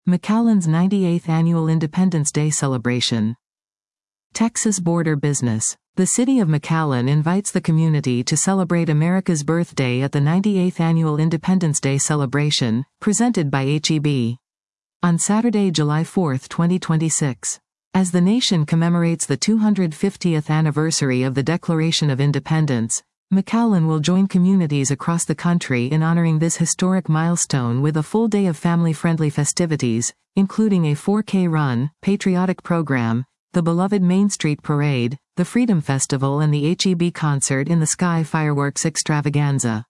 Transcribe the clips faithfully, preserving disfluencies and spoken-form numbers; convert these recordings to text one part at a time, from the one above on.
McAllen's ninety-eighth Annual Independence Day Celebration. Texas Border Business. The city of McAllen invites the community to celebrate America's birthday at the ninety-eighth Annual Independence Day Celebration, presented by H E B. On Saturday, July fourth, twenty twenty-six. As the nation commemorates the two hundred fiftieth anniversary of the Declaration of Independence, McAllen will join communities across the country in honoring this historic milestone with a full day of family-friendly festivities, including a four K run, patriotic program, the beloved Main Street Parade, the Freedom Festival and the H E B Concert in the Sky fireworks extravaganza.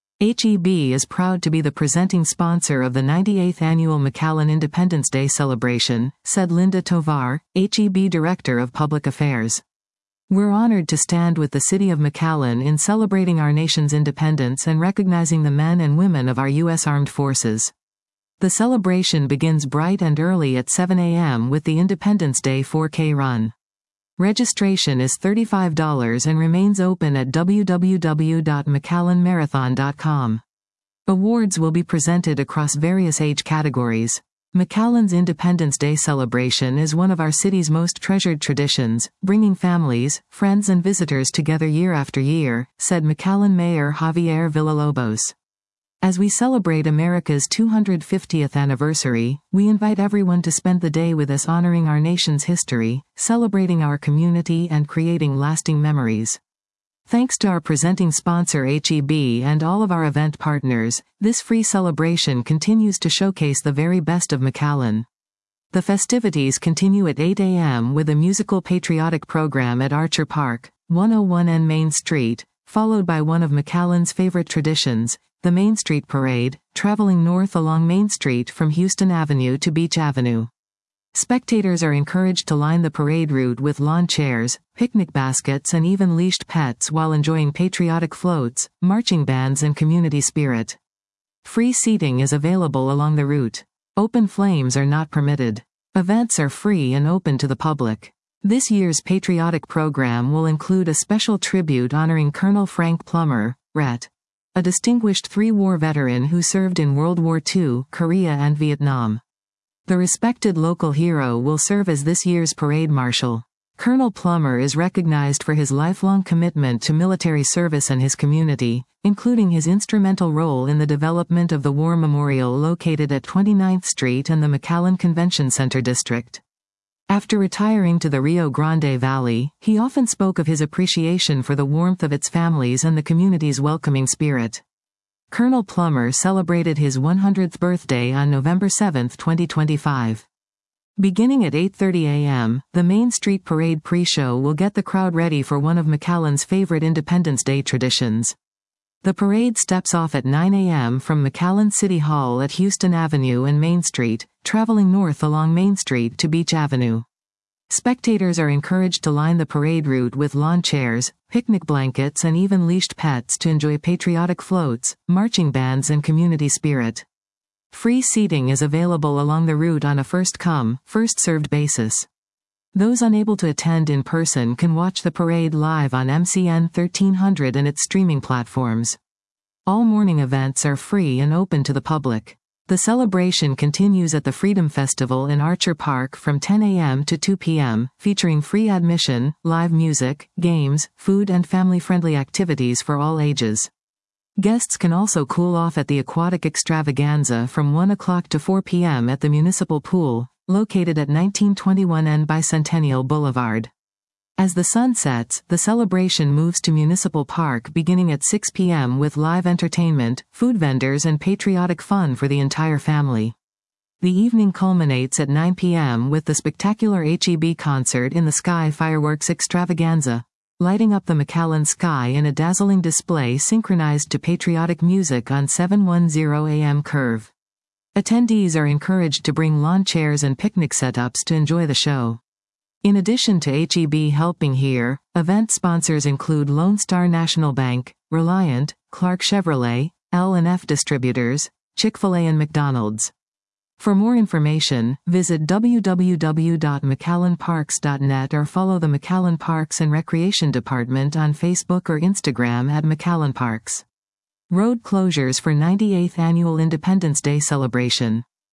H E B is proud to be the presenting sponsor of the ninety-eighth Annual McAllen Independence Day celebration, said Linda Tovar, H E B Director of Public Affairs. We're honored to stand with the city of McAllen in celebrating our nation's independence and recognizing the men and women of our U S Armed Forces. The celebration begins bright and early at seven A M with the Independence Day four K run. Registration is thirty-five dollars and remains open at w w w dot mcallen marathon dot com. Awards will be presented across various age categories. McAllen's Independence Day celebration is one of our city's most treasured traditions, bringing families, friends and visitors together year after year, said McAllen Mayor Javier Villalobos. As we celebrate America's two hundred fiftieth anniversary, we invite everyone to spend the day with us honoring our nation's history, celebrating our community and creating lasting memories. Thanks to our presenting sponsor H E B and all of our event partners, this free celebration continues to showcase the very best of McAllen. The festivities continue at eight A M with a musical patriotic program at Archer Park, one oh one N Main Street, followed by one of McAllen's favorite traditions, the Main Street Parade, traveling north along Main Street from Houston Avenue to Beach Avenue. Spectators are encouraged to line the parade route with lawn chairs, picnic baskets and even leashed pets while enjoying patriotic floats, marching bands and community spirit. Free seating is available along the route. Open flames are not permitted. Events are free and open to the public. This year's patriotic program will include a special tribute honoring Colonel Frank Plummer, R E T, a distinguished three-war veteran who served in World War Two, Korea and Vietnam. The respected local hero will serve as this year's parade marshal. Colonel Plummer is recognized for his lifelong commitment to military service and his community, including his instrumental role in the development of the War Memorial located at twenty-ninth Street and the McAllen Convention Center District. After retiring to the Rio Grande Valley, he often spoke of his appreciation for the warmth of its families and the community's welcoming spirit. Colonel Plummer celebrated his one hundredth birthday on November seventh, twenty twenty-five. Beginning at eight thirty A M, the Main Street Parade pre-show will get the crowd ready for one of McAllen's favorite Independence Day traditions. The parade steps off at nine A M from McAllen City Hall at Houston Avenue and Main Street, traveling north along Main Street to Beach Avenue. Spectators are encouraged to line the parade route with lawn chairs, picnic blankets and even leashed pets to enjoy patriotic floats, marching bands and community spirit. Free seating is available along the route on a first-come, first-served basis. Those unable to attend in person can watch the parade live on M C N thirteen hundred and its streaming platforms. All morning events are free and open to the public. The celebration continues at the Freedom Festival in Archer Park from ten A M to two P M, featuring free admission, live music, games, food and family-friendly activities for all ages. Guests can also cool off at the Aquatic Extravaganza from one o'clock to four P M at the Municipal Pool, located at nineteen twenty-one N Bicentennial Boulevard. As the sun sets, the celebration moves to Municipal Park beginning at six P M with live entertainment, food vendors and patriotic fun for the entire family. The evening culminates at nine P M with the spectacular H E B Concert in the Sky fireworks extravaganza, lighting up the McAllen sky in a dazzling display synchronized to patriotic music on seven ten A M curve. Attendees are encouraged to bring lawn chairs and picnic setups to enjoy the show. In addition to H E B helping here, event sponsors include Lone Star National Bank, Reliant, Clark Chevrolet, L and F Distributors, Chick-fil-A and McDonald's. For more information, visit w w w dot mcallen parks dot net or follow the McAllen Parks and Recreation Department on Facebook or Instagram at McAllen Parks. Road closures for ninety-eighth Annual Independence Day celebration.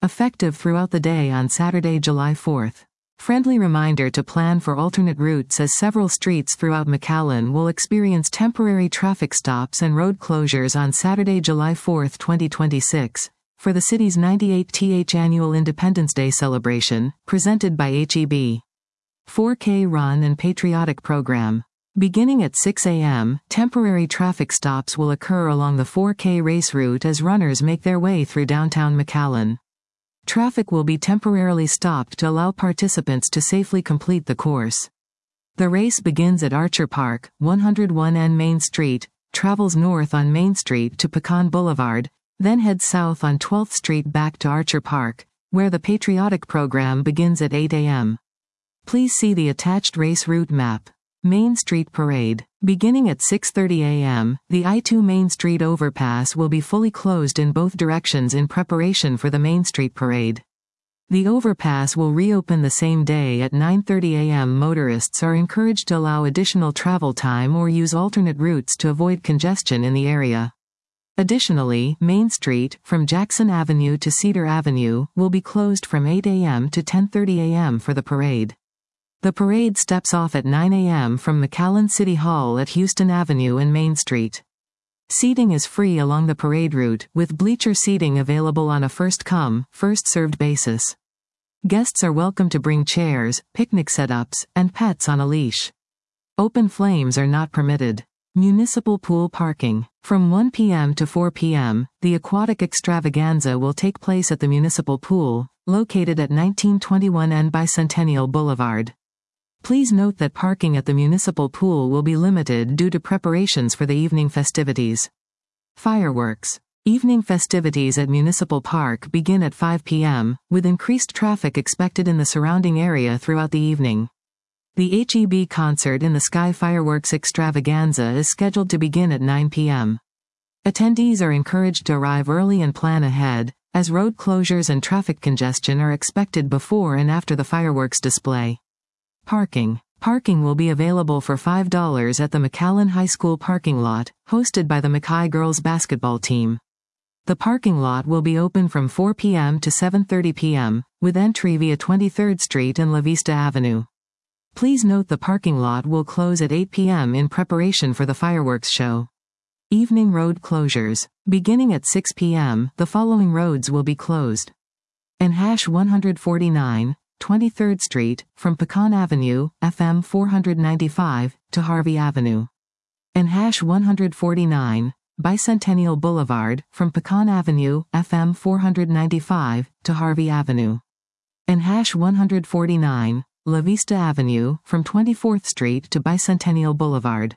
Effective throughout the day on Saturday, July fourth. Friendly reminder to plan for alternate routes as several streets throughout McAllen will experience temporary traffic stops and road closures on Saturday, July fourth, twenty twenty-six, for the city's ninety-eighth Annual Independence Day celebration, presented by H E B. four K Run and Patriotic Program. Beginning at six a m, temporary traffic stops will occur along the four K race route as runners make their way through downtown McAllen. Traffic will be temporarily stopped to allow participants to safely complete the course. The race begins at Archer Park, one oh one N Main Street, travels north on Main Street to Pecan Boulevard, then heads south on twelfth Street back to Archer Park, where the Patriotic Program begins at eight a m Please see the attached race route map. Main Street Parade. Beginning at six thirty a m, the I two Main Street overpass will be fully closed in both directions in preparation for the Main Street Parade. The overpass will reopen the same day at nine thirty a m Motorists are encouraged to allow additional travel time or use alternate routes to avoid congestion in the area. Additionally, Main Street, from Jackson Avenue to Cedar Avenue, will be closed from eight a m to ten thirty a m for the parade. The parade steps off at nine a m from McAllen City Hall at Houston Avenue and Main Street. Seating is free along the parade route, with bleacher seating available on a first-come, first-served basis. Guests are welcome to bring chairs, picnic setups, and pets on a leash. Open flames are not permitted. Municipal pool parking. From one p m to four p m, the Aquatic Extravaganza will take place at the Municipal Pool, located at nineteen twenty-one N Bicentennial Boulevard. Please note that parking at the Municipal Pool will be limited due to preparations for the evening festivities. Fireworks. Evening festivities at Municipal Park begin at five p m, with increased traffic expected in the surrounding area throughout the evening. The H E B concert in the Sky Fireworks Extravaganza is scheduled to begin at nine p m Attendees are encouraged to arrive early and plan ahead, as road closures and traffic congestion are expected before and after the fireworks display. Parking. Parking will be available for five dollars at the McAllen High School parking lot, hosted by the McHigh girls basketball team. The parking lot will be open from four p m to seven thirty p m, with entry via twenty-third Street and La Vista Avenue. Please note the parking lot will close at eight p m in preparation for the fireworks show. Evening road closures. Beginning at six p m, the following roads will be closed. N H one forty-nine, twenty-third Street, from Pecan Avenue, F M four ninety-five, to Harvey Avenue. N H one forty-nine, Bicentennial Boulevard, from Pecan Avenue, F M four ninety-five, to Harvey Avenue. N H one forty-nine, La Vista Avenue, from twenty-fourth Street to Bicentennial Boulevard.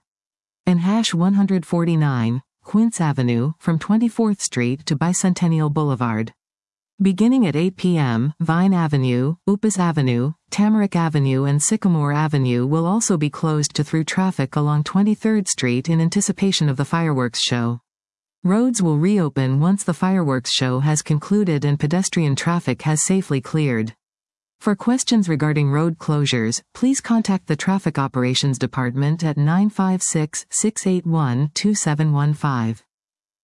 N H one forty-nine, Quince Avenue, from twenty-fourth Street to Bicentennial Boulevard. Beginning at eight p m, Vine Avenue, Upas Avenue, Tamarack Avenue and Sycamore Avenue will also be closed to through traffic along twenty-third Street in anticipation of the fireworks show. Roads will reopen once the fireworks show has concluded and pedestrian traffic has safely cleared. For questions regarding road closures, please contact the Traffic Operations Department at nine five six, six eight one, two seven one five.